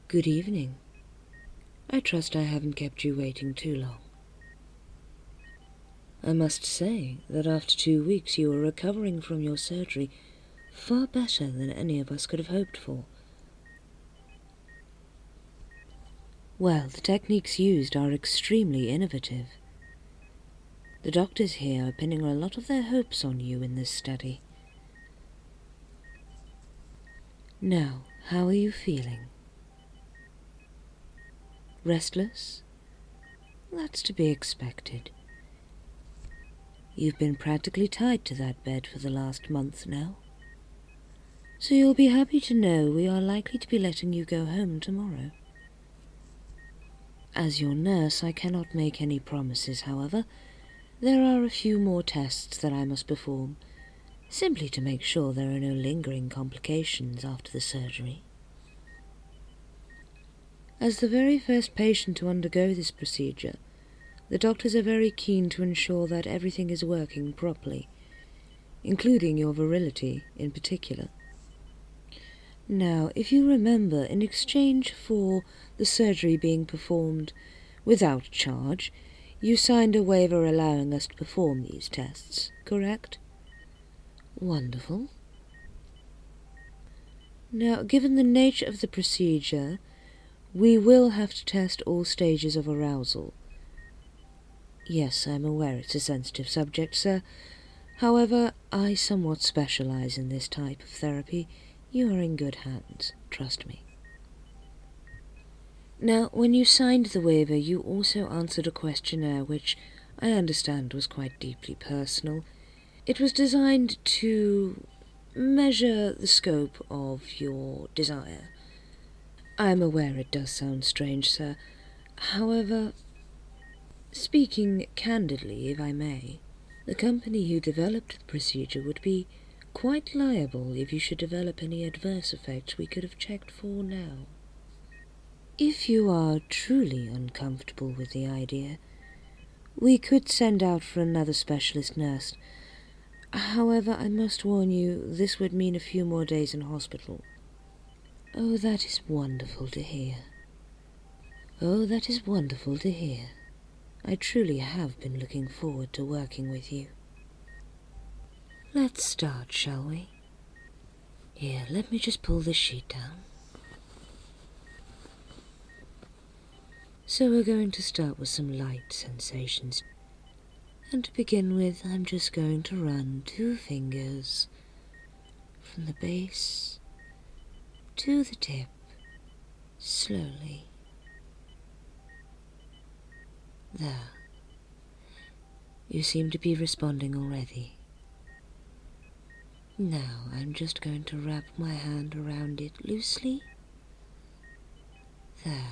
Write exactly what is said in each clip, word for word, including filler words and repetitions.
Good evening. I trust I haven't kept you waiting too long. I must say that after two weeks you are recovering from your surgery far better than any of us could have hoped for. Well, the techniques used are extremely innovative. The doctors here are pinning a lot of their hopes on you in this study. Now, how are you feeling? Restless? That's to be expected. You've been practically tied to that bed for the last month now. So you'll be happy to know we are likely to be letting you go home tomorrow. As your nurse, I cannot make any promises, however. There are a few more tests that I must perform, simply to make sure there are no lingering complications after the surgery. As the very first patient to undergo this procedure, the doctors are very keen to ensure that everything is working properly, including your virility in particular. Now, if you remember, in exchange for the surgery being performed without charge, you signed a waiver allowing us to perform these tests, correct? Wonderful. Now, given the nature of the procedure, we will have to test all stages of arousal. Yes, I'm aware it's a sensitive subject, sir. However, I somewhat specialize in this type of therapy. You are in good hands, trust me. Now, when you signed the waiver, you also answered a questionnaire which I understand was quite deeply personal. It was designed to measure the scope of your desire. I am aware it does sound strange, sir. However, speaking candidly, if I may, the company who developed the procedure would be quite liable if you should develop any adverse effects we could have checked for now. If you are truly uncomfortable with the idea, we could send out for another specialist nurse. However, I must warn you, this would mean a few more days in hospital. Oh, that is wonderful to hear. Oh, that is wonderful to hear. I truly have been looking forward to working with you. Let's start, shall we? Here, let me just pull this sheet down. So we're going to start with some light sensations. And to begin with, I'm just going to run two fingers from the base to the tip, slowly. There. You seem to be responding already. Now I'm just going to wrap my hand around it loosely. There.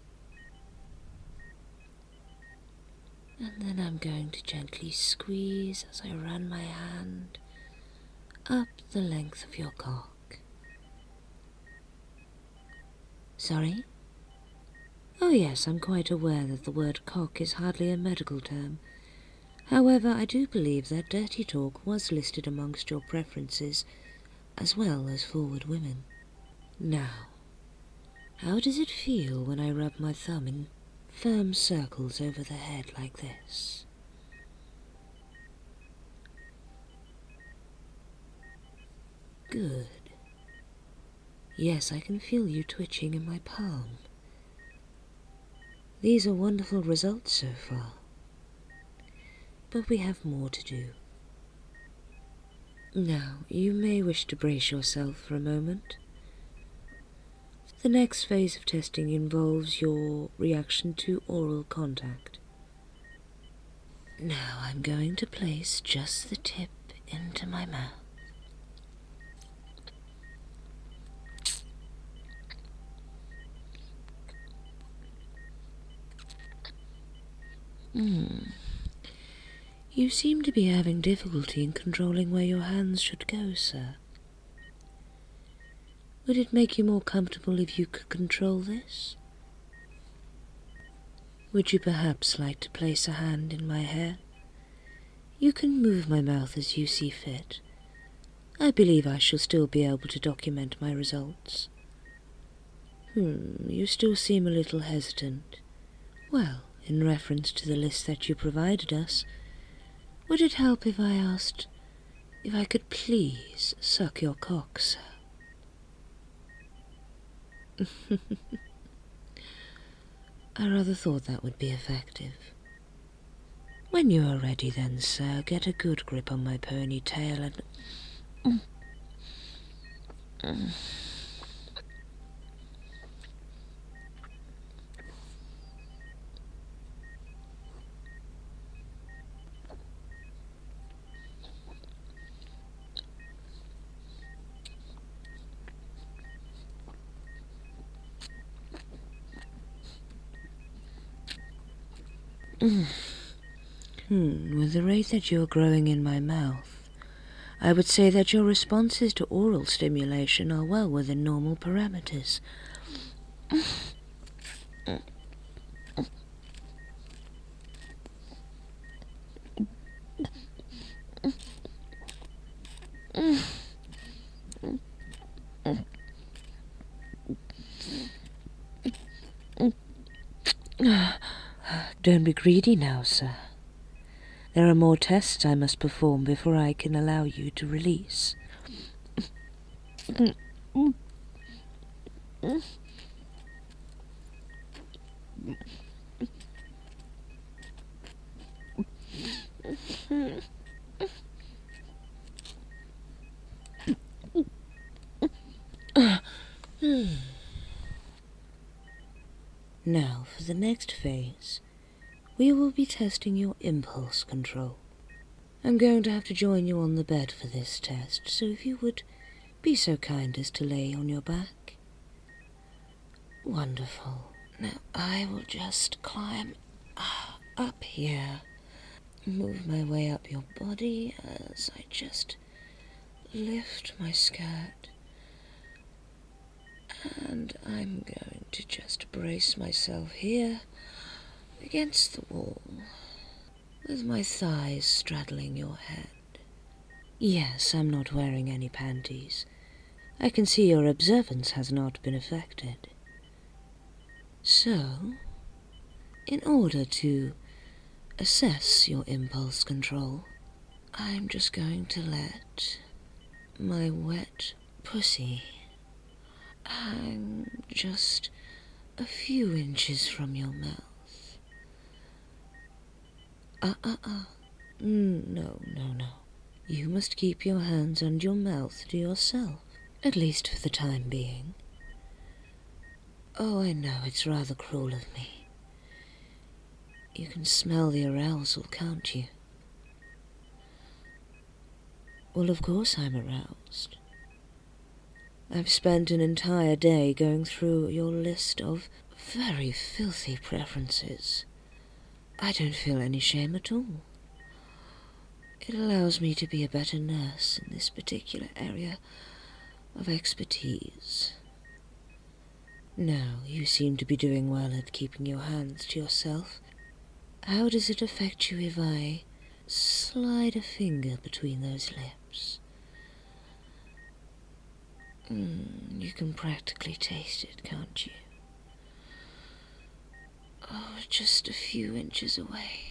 And then I'm going to gently squeeze as I run my hand up the length of your cock. Sorry? Oh yes, I'm quite aware that the word cock is hardly a medical term. However, I do believe that dirty talk was listed amongst your preferences, as well as forward women. Now, how does it feel when I rub my thumb in firm circles over the head like this? Good. Yes, I can feel you twitching in my palm. These are wonderful results so far. But we have more to do. Now, you may wish to brace yourself for a moment. The next phase of testing involves your reaction to oral contact. Now I'm going to place just the tip into my mouth. Hmm. You seem to be having difficulty in controlling where your hands should go, sir. Would it make you more comfortable if you could control this? Would you perhaps like to place a hand in my hair? You can move my mouth as you see fit. I believe I shall still be able to document my results. Hmm, you still seem a little hesitant. Well, in reference to the list that you provided us, would it help if I asked if I could please suck your cock, sir? I rather thought that would be effective. When you are ready then, sir, get a good grip on my ponytail and... Mm. Mm. Mm. Hmm, with the rate that you're growing in my mouth, I would say that your responses to oral stimulation are well within normal parameters. Don't be greedy now, sir. There are more tests I must perform before I can allow you to release. Now, for the next phase, we will be testing your impulse control. I'm going to have to join you on the bed for this test, so if you would be so kind as to lay on your back. Wonderful. Now I will just climb uh, up here, move my way up your body as I just lift my skirt, and I'm going to just brace myself here against the wall, with my thighs straddling your head. Yes, I'm not wearing any panties. I can see your observance has not been affected. So, in order to assess your impulse control, I'm just going to let my wet pussy hang just a few inches from your mouth. Uh-uh-uh. Mm, no, no, no. You must keep your hands and your mouth to yourself, at least for the time being. Oh, I know, it's rather cruel of me. You can smell the arousal, can't you? Well, of course I'm aroused. I've spent an entire day going through your list of very filthy preferences. I don't feel any shame at all. It allows me to be a better nurse in this particular area of expertise. Now, you seem to be doing well at keeping your hands to yourself. How does it affect you if I slide a finger between those lips? Mm, you can practically taste it, can't you? Oh, just a few inches away.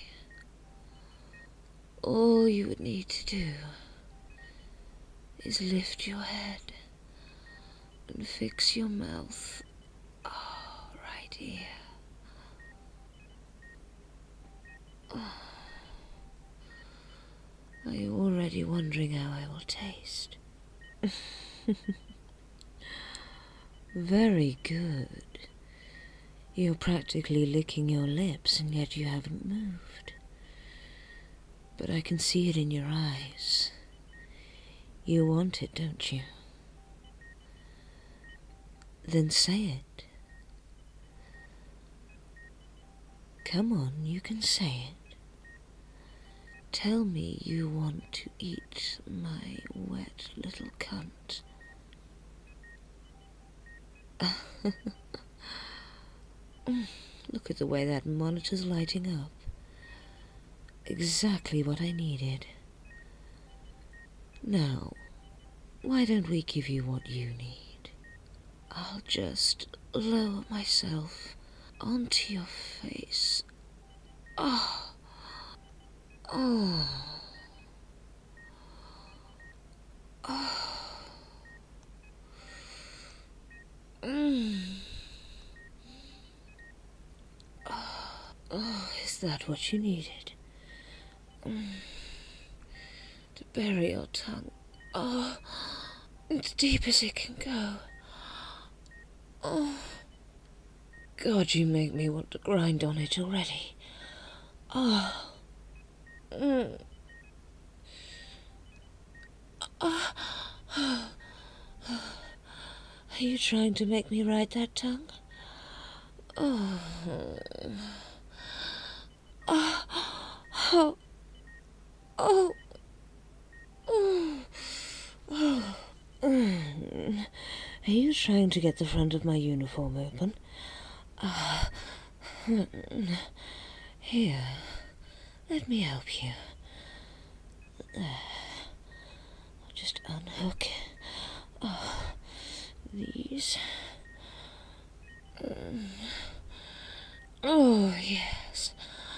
All you would need to do is lift your head and fix your mouth. Oh, right here. Oh. Are you already wondering how I will taste? Very good. You're practically licking your lips, and yet you haven't moved. But I can see it in your eyes. You want it, don't you? Then say it. Come on, you can say it. Tell me you want to eat my wet little cunt. Look at the way that monitor's lighting up. Exactly what I needed. Now, why don't we give you what you need? I'll just lower myself onto your face. Oh. Oh. Oh. Mm. Oh. Oh, is that what you needed? Mm. To bury your tongue. Oh. As deep as it can go. Oh. God, you make me want to grind on it already. Oh. Mm. Oh. Are you trying to make me ride that tongue? Oh. Oh. Oh. Oh. Oh. Oh. Mm. Are you trying to get the front of my uniform open? Ah. Uh, here. Let me help you. There. I'll just unhook. Oh. These. Mm. Oh, yes.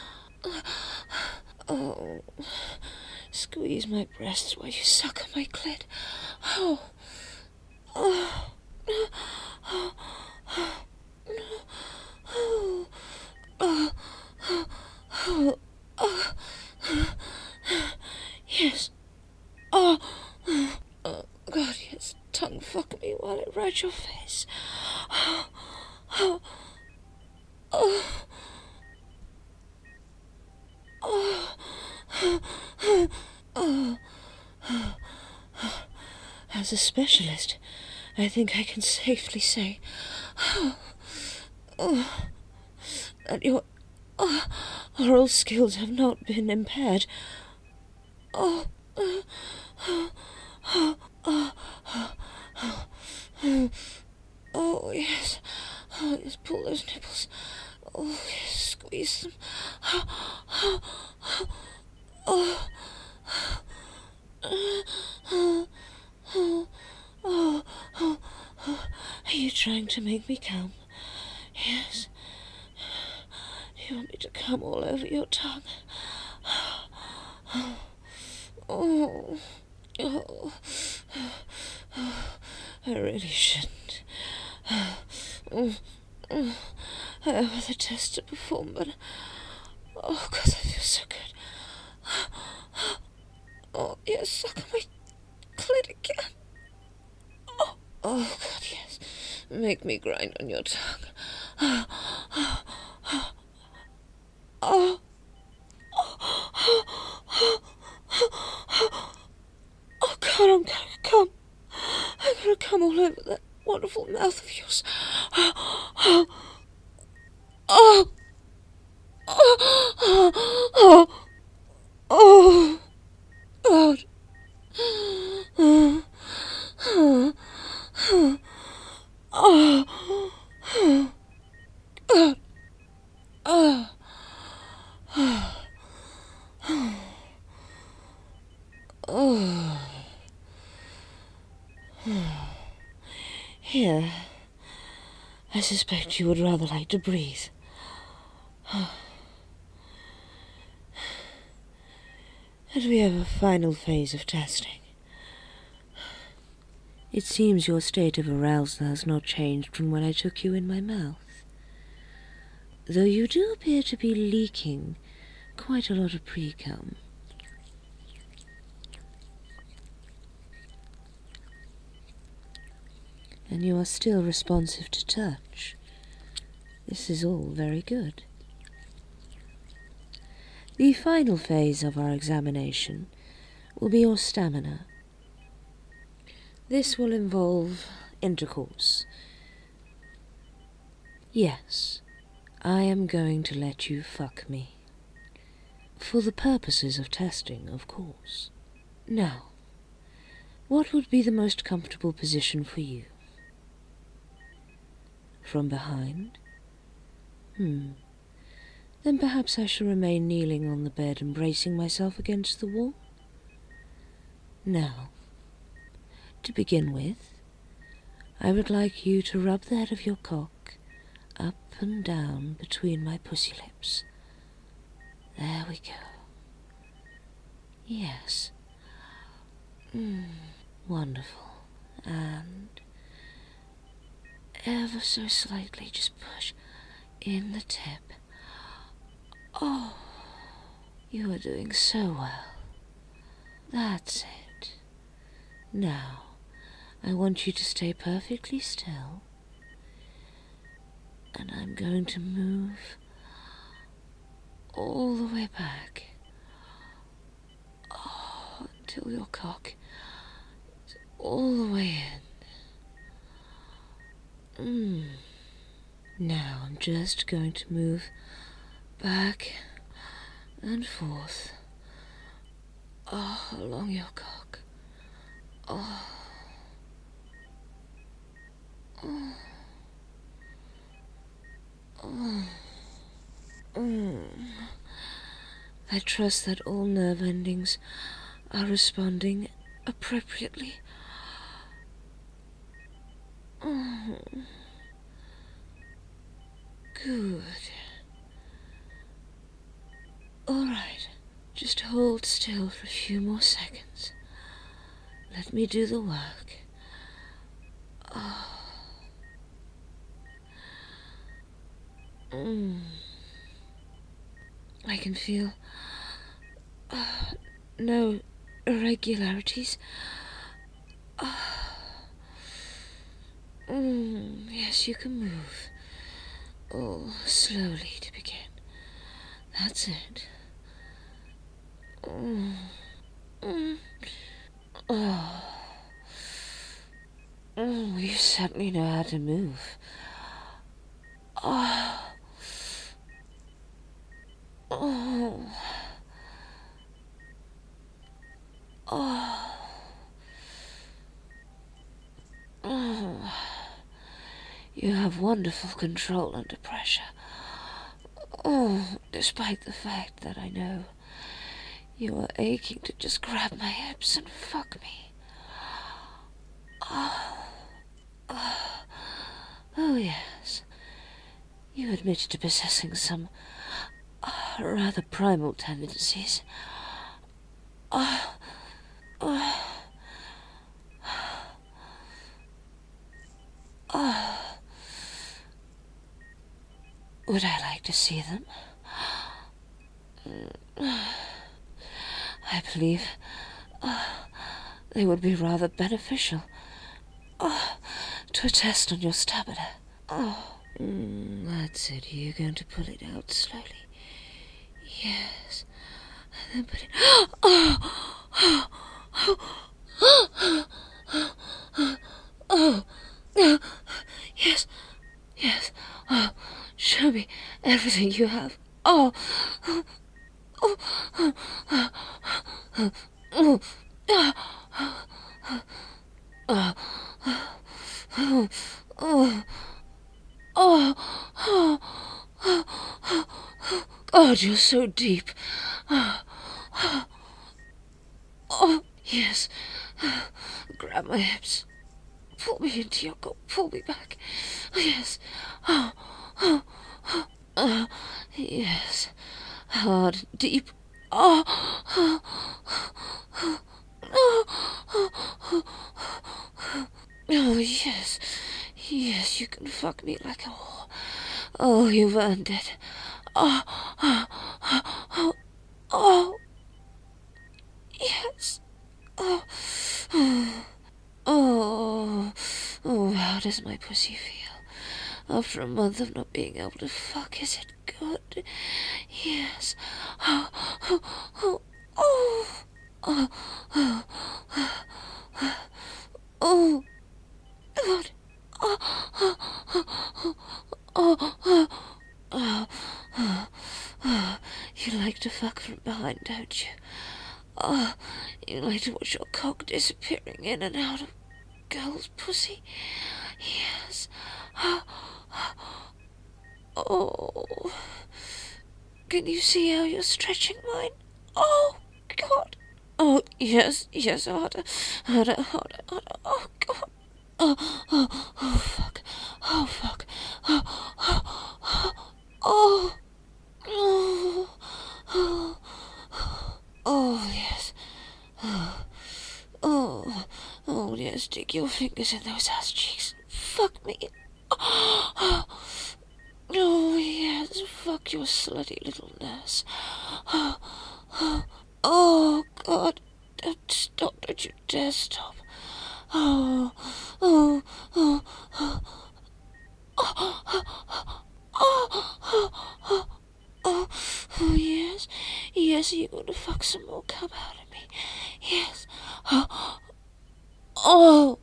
Oh. Squeeze my breasts while you suck on my clit. Oh. Oh. Oh. Oh. Oh. Oh. Oh. Oh. Yes. Oh. Oh, God, yes. Tongue fuck me while I ride your face. Oh. Oh. Oh. Oh. Oh. Oh. As a specialist, I think I can safely say oh, oh, that your oh, oral skills have not been impaired. Oh, oh, oh, oh, oh, oh, oh, oh, yes. Oh, yes, pull those nipples. Oh, yes, squeeze them. Oh, oh, oh, oh, oh, oh, oh, oh, oh, oh. Are you trying to make me come? Yes. Do you want me to come all over your tongue? Oh, oh, oh, oh. I really shouldn't. Oh, oh. I have other tests to perform, but oh God, that feels so good. Oh yes, suck on my clit again. Oh, oh God, yes. Make me grind on your tongue. Oh, oh, oh, oh, oh, oh, oh, oh God, I'm gonna come. I'm gonna come all over that wonderful mouth of yours. Oh, oh, oh, oh, oh, oh, God. Oh, oh, oh, oh, oh, God. Oh, oh, oh, oh. Here, I suspect you would rather like to breathe. And we have a final phase of testing. It seems your state of arousal has not changed from when I took you in my mouth, though you do appear to be leaking quite a lot of pre-cum. And you are still responsive to touch. This is all very good. The final phase of our examination will be your stamina. This will involve intercourse. Yes, I am going to let you fuck me. For the purposes of testing, of course. Now, what would be the most comfortable position for you? From behind? Hmm. Then perhaps I shall remain kneeling on the bed and bracing myself against the wall. Now, to begin with, I would like you to rub the head of your cock up and down between my pussy lips. There we go. Yes. Mm, wonderful. And ever so slightly just push in the tip. Oh, you are doing so well. That's it. Now, I want you to stay perfectly still, and I'm going to move all the way back. Oh, until your cock is all the way in. Mm. Now I'm just going to move back and forth. Oh, along your cock. Oh. Oh. Oh. Mm. I trust that all nerve endings are responding appropriately. Oh. Good. All right, just hold still for a few more seconds. Let me do the work. Oh. Mm. I can feel uh, no irregularities. Uh, mm, yes, you can move. Oh, slowly to begin. That's it. Mm. Mm. Oh. Mm, you certainly know how to move. Oh. Oh. Oh. Oh. You have wonderful control under pressure. Oh, despite the fact that I know you are aching to just grab my hips and fuck me. Oh. Oh. Oh, yes. You admitted to possessing some uh, rather primal tendencies. Oh. Oh. Oh. Would I like to see them? I believe uh, they would be rather beneficial uh, to a test on your stamina. Oh, mm, that's it. You're going to pull it out slowly. Yes. And then put it... Oh! Oh! Oh! Oh! Oh! Yes. Yes. Oh, show me everything you have. Oh! Oh! Oh! Oh! Oh! Oh! Oh! Oh! Oh! Oh! Oh! God, you're so deep. Oh! Oh! Yes. Grab my hips. Pull me into your goal. Pull me back. Yes. Oh, oh, oh, oh. Yes. Hard, deep. Oh, oh, oh, oh, oh, oh. Oh, yes. Yes, you can fuck me like a whore. Oh, you've earned it. Oh, oh, oh, oh, oh. Yes. Oh, oh. Oh, oh, how does my pussy feel? After a month of not being able to fuck, is it good? Yes. Oh, oh, oh, oh, oh, oh, oh, God. Oh, oh, oh, oh, oh, oh, oh, oh. You like to fuck from behind, don't you? Oh, you like to watch your cock disappearing in and out of girl's pussy? Yes. Oh, oh. Can you see how you're stretching mine? Oh, God. Oh, yes, yes, harder, harder, harder, harder. Oh, God. Oh, oh, oh, fuck. Oh, fuck. Oh, oh, fingers in those ass cheeks. Fuck me. Oh, oh yes, fuck your slutty little nurse. Oh, oh, oh God, don't stop, don't you dare stop. Oh, oh, oh, oh, oh, oh, oh, oh, oh, oh, yes, yes, you're gonna fuck some more cum out of me. Yes. Oh, oh,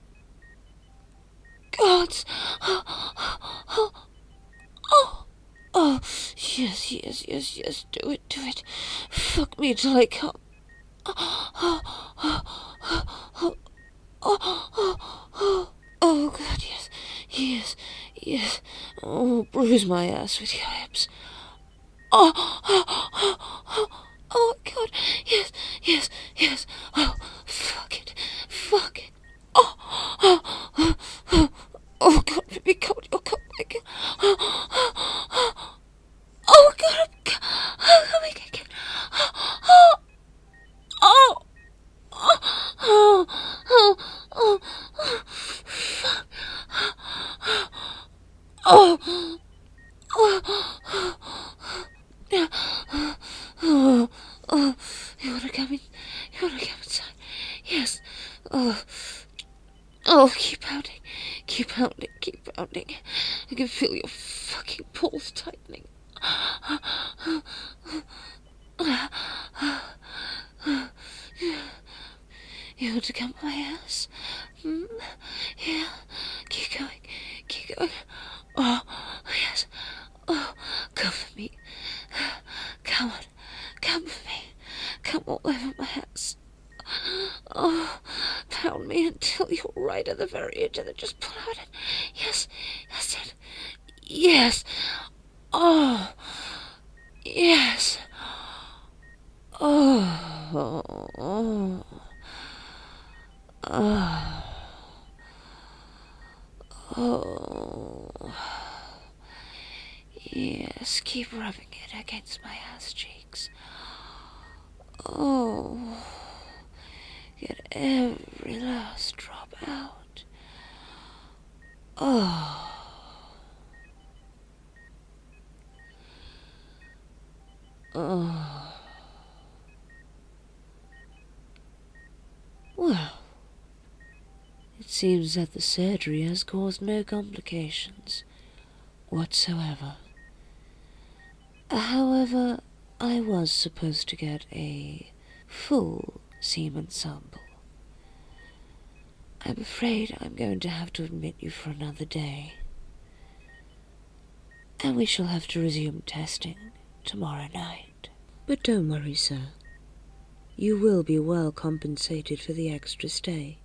God. Oh, oh, oh, oh, yes, yes, yes, yes, do it, do it. Fuck me till I come. Oh, oh, oh, oh, oh, oh, oh, oh, God, yes, yes, yes. Oh, bruise my ass with your hips. Oh, oh, oh, oh, oh, God, yes, yes, yes. Oh, fuck it, fuck it. Oh, oh, oh, oh, oh, God, let me come, oh, come, my God. Oh, oh, oh, oh, God, I'm, oh, coming again. Oh, oh, oh, oh, oh, oh, oh, fuck. Oh, oh, oh, yeah. Oh, oh, you wanna come in? You wanna come inside? Yes. Oh, oh, keep pounding, keep pounding, keep pounding. I can feel your fucking pulse tightening. You want to come my ass? Hmm? Yeah. Keep going, keep going. Oh, yes. Oh, come for me. Come on, come for me. Come all over my ass. Oh, pound me until you're right at the very edge and then just pull out it. Yes, that's it. Yes. Oh, yes. Oh, oh, oh, oh. Yes, keep rubbing it against my ass cheeks. Oh, get every last drop out. Oh. Oh. Well, it seems that the surgery has caused no complications whatsoever. However, I was supposed to get a full semen sample. I'm afraid I'm going to have to admit you for another day, and we shall have to resume testing tomorrow night. But don't worry, sir. You will be well compensated for the extra stay.